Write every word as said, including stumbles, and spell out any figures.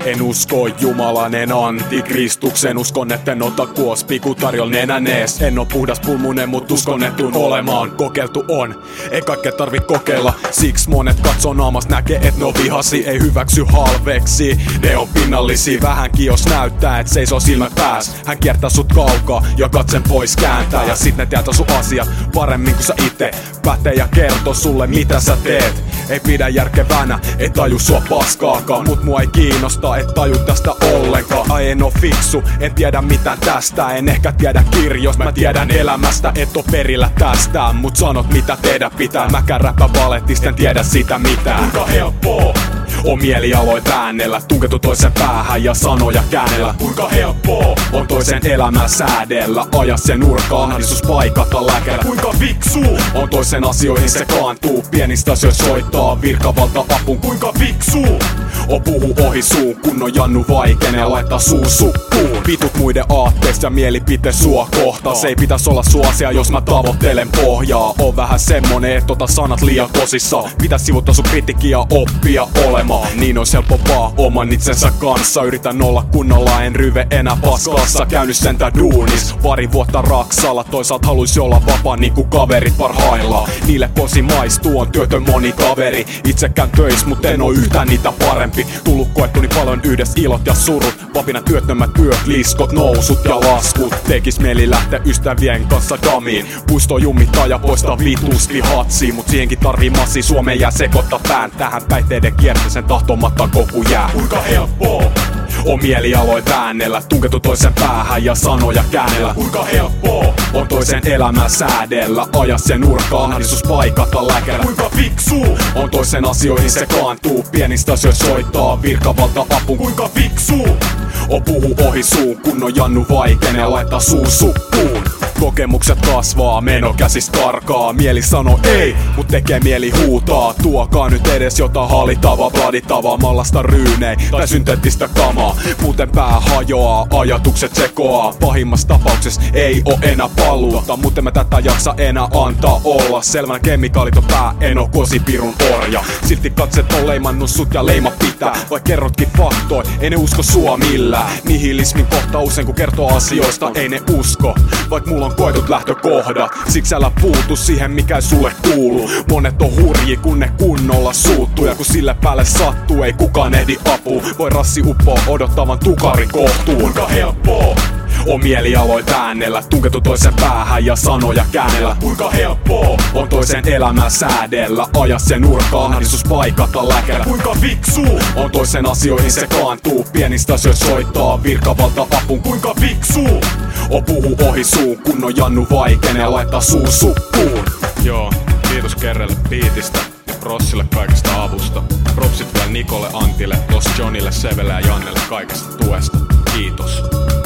En usko Jumalan, en antikristuksen. Uskon, etten ota kuos piku tarjol nenänees. En oo puhdas pulmunen, mut uskon, et tuun olemaan. Kokeiltu on, ei kaikkea tarvi kokeilla. Siksi monet katsoo naamas, näkee et no vihasi. Ei hyväksy halveksi, ne on pinnallisia. Vähänkin jos näyttää, et seisoo silmät pääs. Hän kiertää sut kaukaa ja katsen pois kääntää. Ja sit ne tietää sun asiat paremmin kuin sä ite. Pätee ja kertoo sulle mitä sä teet. Ei pidä järkevänä, ei taju sua paskaakaan. Mut mua ei kiinnosta, et taju tästä ollenkaan. Ai en oo fiksu, en tiedä mitään tästä. En ehkä tiedä kirjoista, mä tiedän elämästä. Et oo perillä tästä, mut sanot mitä tehdä pitää. Mäkään räppä valettista, en tiedä sitä mitään. Kuinka helppoo on mielialoit äänellä, tunkettu toisen päähän ja sanoja käännellä. Kuinka helppoo on toisen elämää säädellä, aja sen nurkaan, ahdistus paikata lääkällä. Kuinka fiksu on toisen asioihin sekaantuu, pienistä asioista soittaa virkavalta apun. Kuinka fiksu on puhu ohi suun, kun on Jannu vaikenee laittaa suu suppuun. Vitut muiden aatteista ja mielipite sua kohtaa. Se ei pitäis olla sua asia, jos mä tavoittelen pohjaa. On vähän semmonen, et ota sanat liian tosissaan. Pitäis sivuttaa sun kritiikkiä oppia olemaan. Niin ois helppo vaan oman itsensä kanssa. Yritän olla kunnolla, en ryve enää paskassa. Käynyt sentä duunis pari vuotta raksalla. Toisaalta haluis olla vapaa niinku kaverit parhaillaan. Niille posi maistuu, on työtön moni kaveri. Itsekään töis, mut en oo yhtään niitä parempi. Tullut koettu niin paljon yhdessä ilot ja surut. Vapina työttömät yöt, liskot, nousut ja laskut. Tekis mieli lähteä ystävien kanssa damiin. Puisto jummittaa ja poistaa vitusti hatsiin. Mut siihenkin tarvii massi, Suomeen jää sekoittaa pään. Tähän päihteiden kierteeseen tahtomatta koku jää. Kuinka helppoo on mielialoit äänellä, tunkettu toisen päähän ja sanoja käännellä. Kuinka helppoo on toisen elämää säädellä, aja sen nurkaan, ahdistus paikata lääkällä. Kuinka fiksu on toisen asioihin sekaantuu, pienistä asioista soittaa virkavalta apun. Kuinka fiksu on puhu ohi suun, kun on Jannu vaikenee laittaa suu suppuun. Kokemukset kasvaa, meno käsis karkaa. Mieli sano ei, mut tekee mieli huutaa. Tuokaa nyt edes jotain hallitavaa, bladitavaa, mallasta ryynei tai synteettistä kamaa. Muuten pää hajoaa, ajatukset sekoaa. Pahimmassa tapauksessa ei oo enää paluuta, mut en mä tätä jaksa enää antaa olla. Selvänä kemikaalit on pää, en oo kosipirun orja. Silti katset on leimannut sut ja leima pitää. Vai kerrotkin faktoi, ei ne usko sua millään. Nihilismin kohta usein kun kertoo asioista, ei ne usko. Vaik mulla on koetut lähtökohdat, siksi älä puutu siihen mikä sulle kuuluu. Monet on hurji kun ne kunnolla suuttuu, ja kun sille päälle sattuu ei kukaan ehdi apuun. Voi rassi uppoa odottavan tukari kohtuun. Kuinka helppoo on mielialoit äänellä, tunkettu toisen päähän ja sanoja käännellä. Kuinka helppoo on toisen elämää säädellä, aja sen nurkaan, ahdistus paikata lääkällä. Kuinka fiksu on toisen asioihin sekaantuu, pienistä asioista soittaa virkavalta apun. Kuinka fiksu on puhu ohi suun, kun on Jannu vaikenee laittaa suu suppuun. Joo, kiitos Kerrelle biitistä ja Rossille kaikesta avusta. Propsit vielä Nikolle, Antille, Los Johnille, Sevelle ja Jannelle kaikesta tuesta. Kiitos.